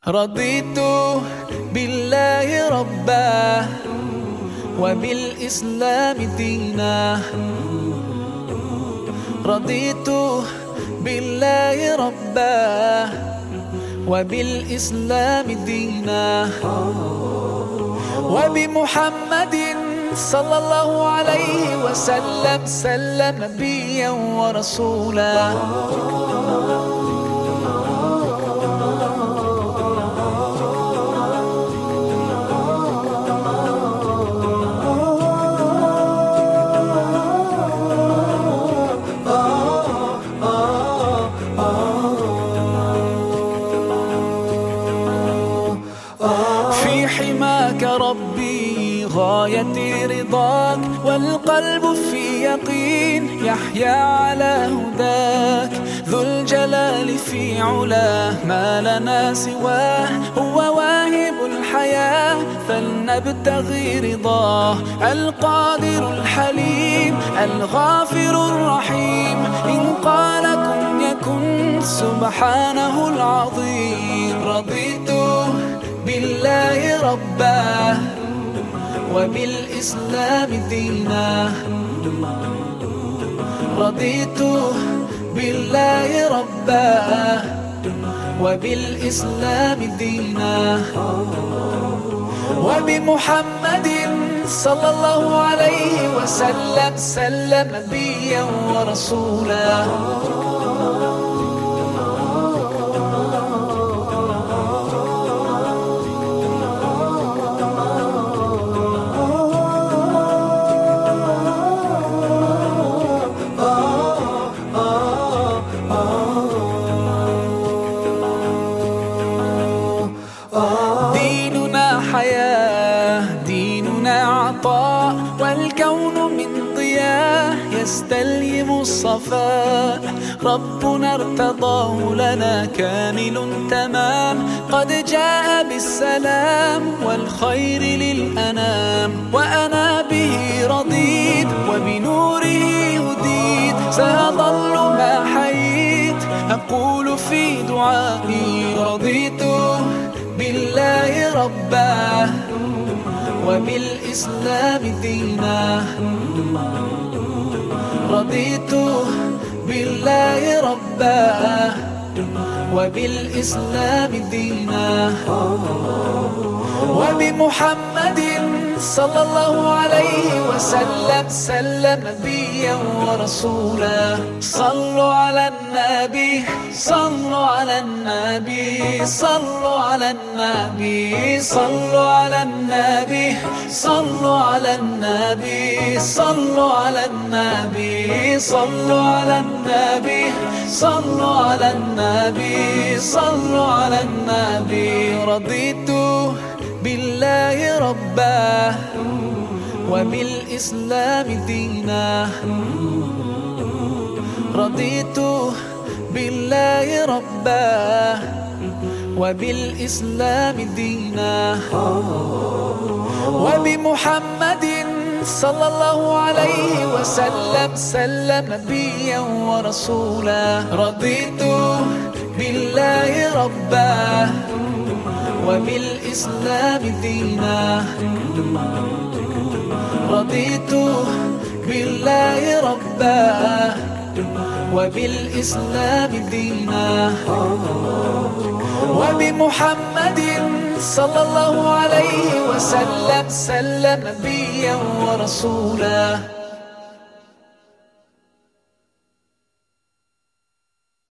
رضيت بالله ربا وبالإسلام دينا. رضيت بالله ربا وبالإسلام دينا، وبمحمد صلى الله عليه وسلم نبيا ورسولا. في حماك ربي غاية رضاك، والقلب في يقين يحيا على هداك. ذو الجلال في علاه ما لنا سواه، هو واهب الحياة فلنبتغي رضاه. القادر الحليم الغافر الرحيم، إن قال كن يكن سبحانه العظيم. رضيت بالله ربا وبالإسلام دينا. رضيت بالله ربا وبالإسلام دينا، وبمحمد صلى الله عليه وسلم نبيا ورسولا. ديننا حياة، ديننا عطاء، والكون من ضياء يستلهم الصفاء. ربنا ارتضاه لنا كامل تمام، قد جاء بالسلام والخير للأنام. وأنا به رضيت وبنوره هديت، سأظل ما حييت أقول في دعائي. رضيت بالله ربا وبالإسلام دينا. رضيت بالله ربا وبالإسلام دينا، وبمحمد صلى الله عليه وسلم نبيا ورسولا. صلوا على النبي، صلوا على النبي، صلوا على النبي، صلوا على النبي، صلوا على النبي، صلوا على النبي، صلوا على النبي، صلوا على النبي، صلوا على النبي. رضيت بالله ربا وبالإسلام دينا. رضيت بالله ربا وبالإسلام دينا، وبمحمد صلى الله عليه وسلم نبيا ورسولا. رضيت بالله ربا وبالإسلام دينا. رضيت بالله ربا وبالإسلام دينا، وبمحمد صلى الله عليه وسلم نبيا ورسولا.